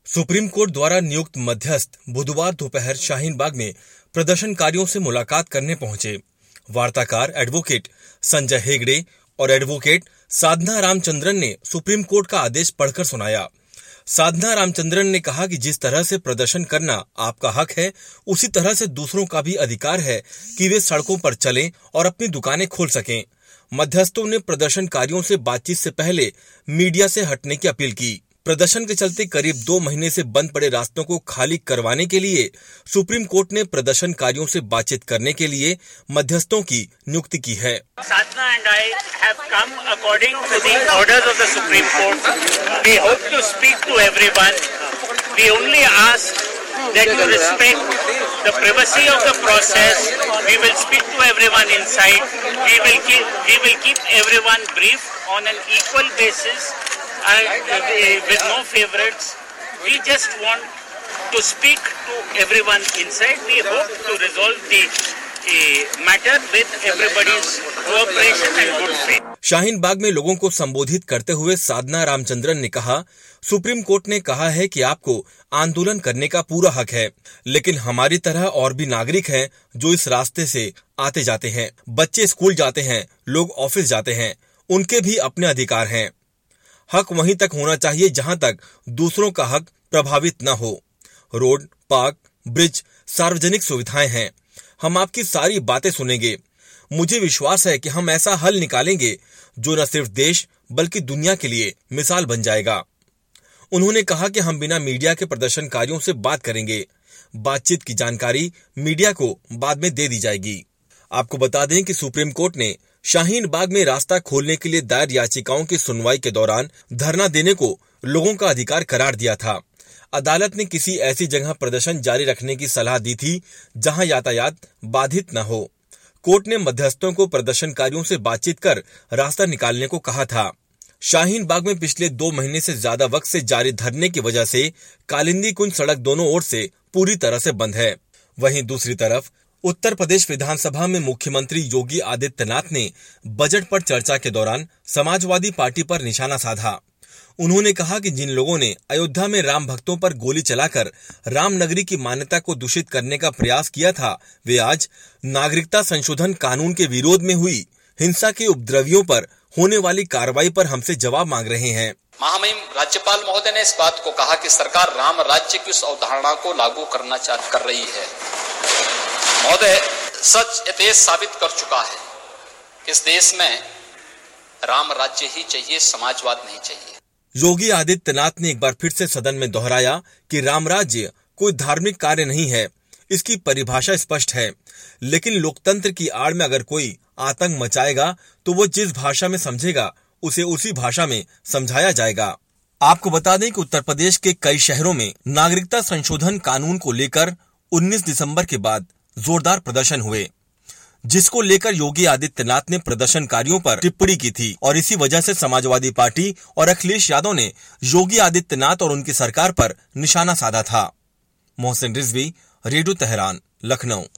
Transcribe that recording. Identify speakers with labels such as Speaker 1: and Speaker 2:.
Speaker 1: Supreme court द्वारा नियुक्त मध्यस्थ बुधवार दोपहर शाहीन बाग में प्रदर्शनकारियों से मुलाकात करने पहुंचे। वार्ताकार एडवोकेट संजय हेगड़े और एडवोकेट साधना रामचंद्रन ने सुप्रीम कोर्ट का आदेश पढ़कर सुनाया। साधना रामचंद्रन ने कहा कि जिस तरह से प्रदर्शन करना आपका हक है, उसी तरह से दूसरों का भी अधिकार है कि वे सड़कों पर चलें और अपनी दुकानें खोल सकें। मध्यस्थों ने प्रदर्शनकारियों से बातचीत से पहले मीडिया से हटने की अपील की। प्रदर्शन के चलते करीब 2 महीने से बंद पड़े रास्तों को खाली करवाने के लिए सुप्रीम कोर्ट ने प्रदर्शनकारियों से बातचीत करने के लिए मध्यस्थों की नियुक्ति की है।
Speaker 2: Sadhana and I have come according to the orders of the Supreme Court. We hope to speak to everyone. We only ask that you respect the privacy of the process. We will speak to everyone inside. We will keep everyone brief on an equal basis. With no favorites. We just want to speak to everyone inside. We hope to resolve the matter with everybody's cooperation and good faith.
Speaker 1: Shaheen Bagh में लोगों को संबोधित करते हुए साधना रामचंद्रन ने कहा, supreme court ने कहा है कि आपको आंदोलन करने का पूरा हक है, लेकिन हमारी तरह और भी नागरिक हैं जो इस रास्ते से आते जाते हैं। बच्चे स्कूल जाते हैं, लोग ऑफिस जाते हैं, उनके भी अपने अधिकार हैं। हक वहीं तक होना चाहिए जहां तक दूसरों का हक प्रभावित न हो। रोड, पार्क, ब्रिज, सार्वजनिक सुविधाएं हैं। हम आपकी सारी बातें सुनेंगे। मुझे विश्वास है कि हम ऐसा हल निकालेंगे जो न सिर्फ देश बल्कि दुनिया के लिए मिसाल बन जाएगा। उन्होंने कहा कि हम बिना मीडिया के प्रदर्शनकारियों से बात करेंगे। बातचीत की जानकारी मीडिया को बाद में दे दी जाएगी। आपको बता दें कि सुप्रीम कोर्ट ने शाहीन बाग में रास्ता खोलने के लिए दायर याचिकाओं की सुनवाई के दौरान धरना देने को लोगों का अधिकार करार दिया था। अदालत ने किसी ऐसी जगह प्रदर्शन जारी रखने की सलाह दी थी जहां यातायात बाधित न हो। कोर्ट ने मध्यस्थों को प्रदर्शनकारियों से बातचीत कर रास्ता निकालने को कहा था। शाहीन बाग में पिछले 2 महीने से ज्यादा वक्त से जारी धरने की वजह से कालिंदी कुंज सड़क दोनों ओर से पूरी तरह से बंद है। वहीं दूसरी तरफ उत्तर प्रदेश विधानसभा में मुख्यमंत्री योगी आदित्यनाथ ने बजट पर चर्चा के दौरान समाजवादी पार्टी पर निशाना साधा। उन्होंने कहा कि जिन लोगों ने अयोध्या में राम भक्तों पर गोली चलाकर रामनगरी की मान्यता को दूषित करने का प्रयास किया था, वे आज नागरिकता संशोधन कानून के विरोध में हुई हिंसा के उपद्रवियों पर होने वाली कार्रवाई पर हमसे जवाब मांग रहे हैं।
Speaker 3: महामहिम राज्यपाल महोदय ने इस बात को कहा कि सरकार राम राज्य की उस अवधारणा को लागू करना कर रही है। महोदय, सच इतिहास साबित कर चुका है कि इस देश में राम राज्य ही चाहिए, समाजवाद नहीं चाहिए।
Speaker 1: योगी आदित्यनाथ ने एक बार फिर से सदन में दोहराया कि राम राज्य कोई धार्मिक कार्य नहीं है। इसकी परिभाषा स्पष्ट है, लेकिन लोकतंत्र की आड़ में अगर कोई आतंक मचाएगा तो वो जिस भाषा में समझेगा उसे उसी भाषा में समझाया जाएगा। आपको बता दें कि उत्तर प्रदेश के कई शहरों में नागरिकता संशोधन कानून को लेकर 19 दिसंबर के बाद जोरदार प्रदर्शन हुए, जिसको लेकर योगी आदित्यनाथ ने प्रदर्शनकारियों पर टिप्पणी की थी और इसी वजह से समाजवादी पार्टी और अखिलेश यादव ने योगी आदित्यनाथ और उनकी सरकार पर निशाना साधा था। Mohsin Rizvi, radio Tehran, Lucknow.